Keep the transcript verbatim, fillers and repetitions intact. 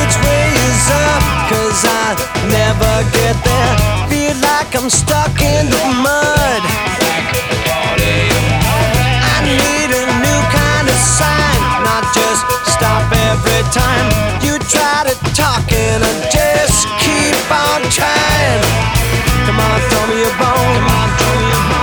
which way is up, 'cause I never get there. Feel like I'm stuck in the mud. I need a new kind of sign, not just stop every time you try to talk, and I just keep on trying. Come on,